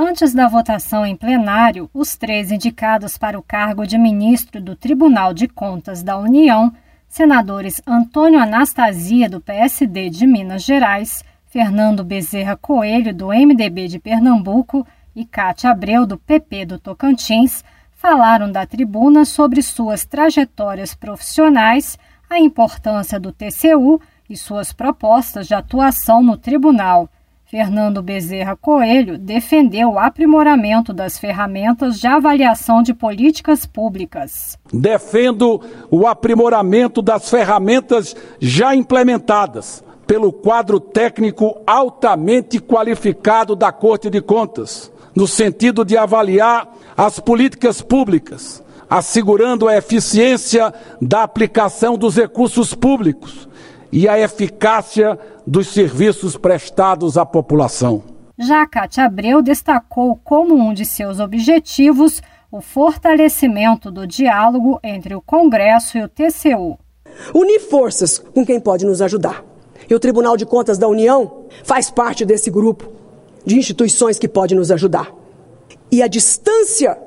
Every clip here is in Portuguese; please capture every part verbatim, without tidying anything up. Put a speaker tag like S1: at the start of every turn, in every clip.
S1: Antes da votação em plenário, os três indicados para o cargo de ministro do Tribunal de Contas da União, senadores Antônio Anastasia, do P S D de Minas Gerais, Fernando Bezerra Coelho, do M D B de Pernambuco, e Cátia Abreu, do P P do Tocantins, falaram da tribuna sobre suas trajetórias profissionais, a importância do T C U e suas propostas de atuação no tribunal. Fernando Bezerra Coelho defendeu o aprimoramento das ferramentas de avaliação de políticas públicas.
S2: Defendo o aprimoramento das ferramentas já implementadas pelo quadro técnico altamente qualificado da Corte de Contas, no sentido de avaliar as políticas públicas, assegurando a eficiência da aplicação dos recursos públicos e a eficácia dos serviços prestados à população.
S1: Já Cátia Abreu destacou como um de seus objetivos o fortalecimento do diálogo entre o Congresso e o T C U.
S3: Unir forças com quem pode nos ajudar. E o Tribunal de Contas da União faz parte desse grupo de instituições que pode nos ajudar. E a distância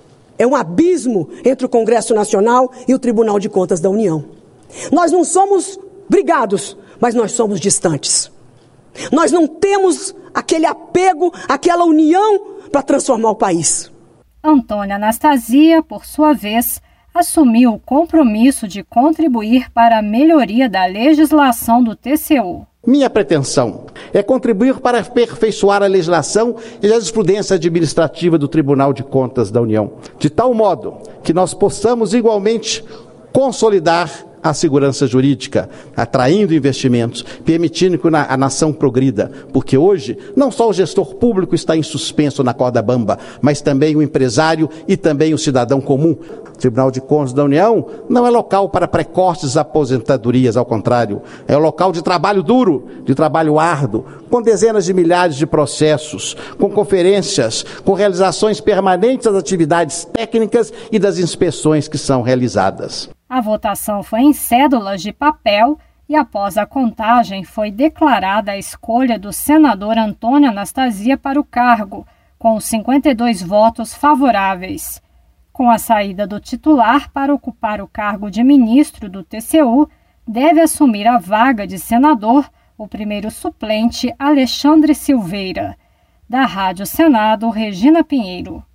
S3: é um abismo entre o Congresso Nacional e o Tribunal de Contas da União. Nós não somos brigados, mas nós somos distantes. Nós não temos aquele apego, aquela união para transformar o país.
S1: Antônia Anastasia, por sua vez, assumiu o compromisso de contribuir para a melhoria da legislação do T C U.
S4: Minha pretensão é contribuir para aperfeiçoar a legislação e a jurisprudência administrativa do Tribunal de Contas da União, de tal modo que nós possamos igualmente consolidar a segurança jurídica, atraindo investimentos, permitindo que a nação progrida, porque hoje não só o gestor público está em suspenso na corda bamba, mas também o empresário e também o cidadão comum. O Tribunal de Contas da União não é local para precoces aposentadorias, ao contrário, é um local de trabalho duro, de trabalho árduo, com dezenas de milhares de processos, com conferências, com realizações permanentes das atividades técnicas e das inspeções que são realizadas.
S1: A votação foi em cédulas de papel e, após a contagem, foi declarada a escolha do senador Antônio Anastasia para o cargo, com cinquenta e dois votos favoráveis. Com a saída do titular para ocupar o cargo de ministro do T C U, deve assumir a vaga de senador o primeiro suplente Alexandre Silveira. Da Rádio Senado, Regina Pinheiro.